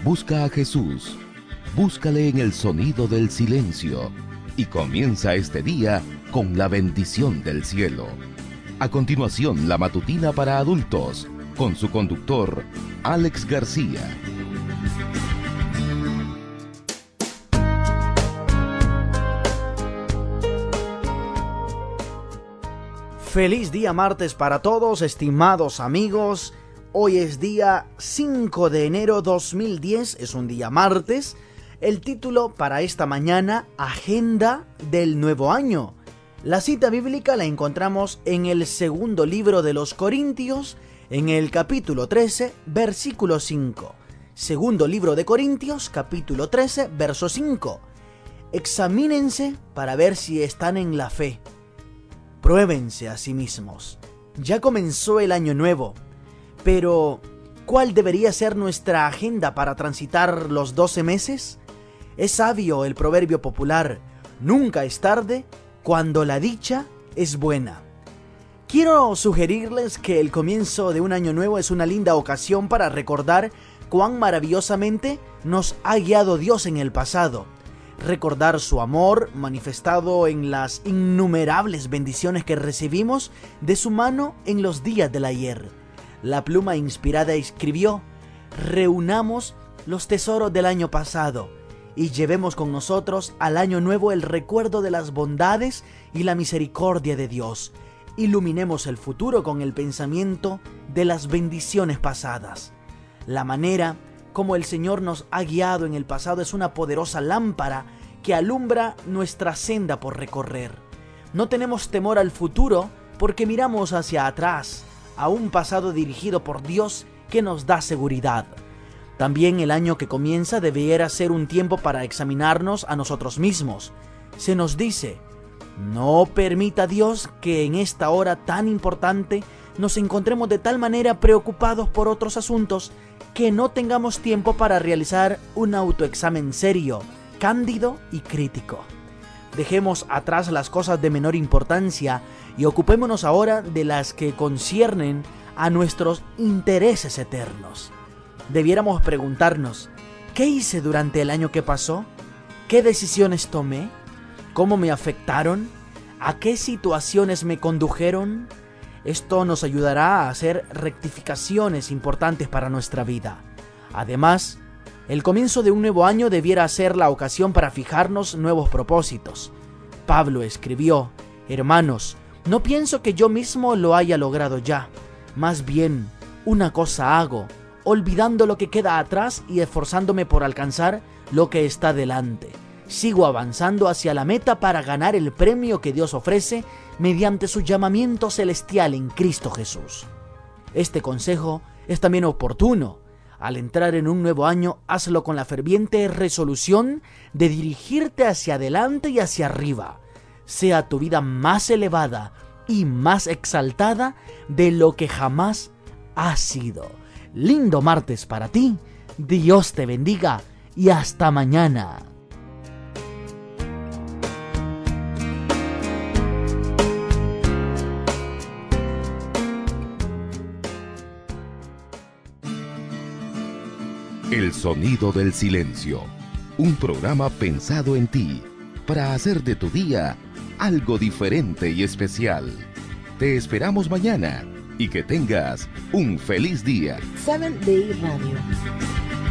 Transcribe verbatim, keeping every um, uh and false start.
Busca a Jesús, búscale en el sonido del silencio y comienza este día con la bendición del cielo. A continuación, la matutina para adultos, con su conductor, Alex García. Feliz día martes para todos, estimados amigos. Hoy es día cinco de enero dos mil diez, es un día martes. El título para esta mañana, Agenda del Nuevo Año. La cita bíblica la encontramos en el segundo libro de los Corintios, en el capítulo trece, versículo cinco. Segundo libro de Corintios, capítulo trece, verso cinco. Examínense para ver si están en la fe. Pruébense a sí mismos. Ya comenzó el año nuevo, pero ¿cuál debería ser nuestra agenda para transitar los doce meses? Es sabio el proverbio popular, nunca es tarde cuando la dicha es buena. Quiero sugerirles que el comienzo de un año nuevo es una linda ocasión para recordar cuán maravillosamente nos ha guiado Dios en el pasado. Recordar su amor manifestado en las innumerables bendiciones que recibimos de su mano en los días del ayer. La pluma inspirada escribió: reunamos los tesoros del año pasado y llevemos con nosotros al año nuevo el recuerdo de las bondades y la misericordia de Dios. Iluminemos el futuro con el pensamiento de las bendiciones pasadas. La manera como el Señor nos ha guiado en el pasado es una poderosa lámpara que alumbra nuestra senda por recorrer. No tenemos temor al futuro porque miramos hacia atrás, a un pasado dirigido por Dios que nos da seguridad. También el año que comienza debiera ser un tiempo para examinarnos a nosotros mismos. Se nos dice: no permita Dios que en esta hora tan importante nos encontremos de tal manera preocupados por otros asuntos que no tengamos tiempo para realizar un autoexamen serio, cándido y crítico. Dejemos atrás las cosas de menor importancia y ocupémonos ahora de las que conciernen a nuestros intereses eternos. Debiéramos preguntarnos: ¿qué hice durante el año que pasó? ¿Qué decisiones tomé? ¿Cómo me afectaron? ¿A qué situaciones me condujeron? Esto nos ayudará a hacer rectificaciones importantes para nuestra vida. Además, el comienzo de un nuevo año debiera ser la ocasión para fijarnos nuevos propósitos. Pablo escribió: hermanos, no pienso que yo mismo lo haya logrado ya. Más bien, una cosa hago, olvidando lo que queda atrás y esforzándome por alcanzar lo que está delante. Sigo avanzando hacia la meta para ganar el premio que Dios ofrece mediante su llamamiento celestial en Cristo Jesús. Este consejo es también oportuno. Al entrar en un nuevo año, hazlo con la ferviente resolución de dirigirte hacia adelante y hacia arriba. Sea tu vida más elevada y más exaltada de lo que jamás ha sido. Lindo martes para ti. Dios te bendiga y hasta mañana. El sonido del silencio, un programa pensado en ti, para hacer de tu día algo diferente y especial. Te esperamos mañana y que tengas un feliz día. Seventh Day Radio.